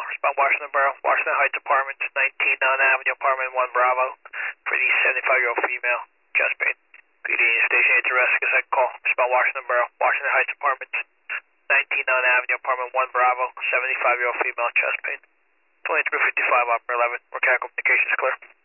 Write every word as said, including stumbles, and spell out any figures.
Respond Washington Borough, Washington Heights Apartments, nineteen Nunn Avenue, Apartment one Bravo, for the seventy-five-year-old female, chest pain. P D Station eight to rescue, second call. Respond Washington Borough, Washington Heights Apartments, nineteen Nunn Avenue, Apartment one Bravo, seventy-five-year-old female, chest pain. twenty-three fifty-five, Operator eleven, mechanical communications clear.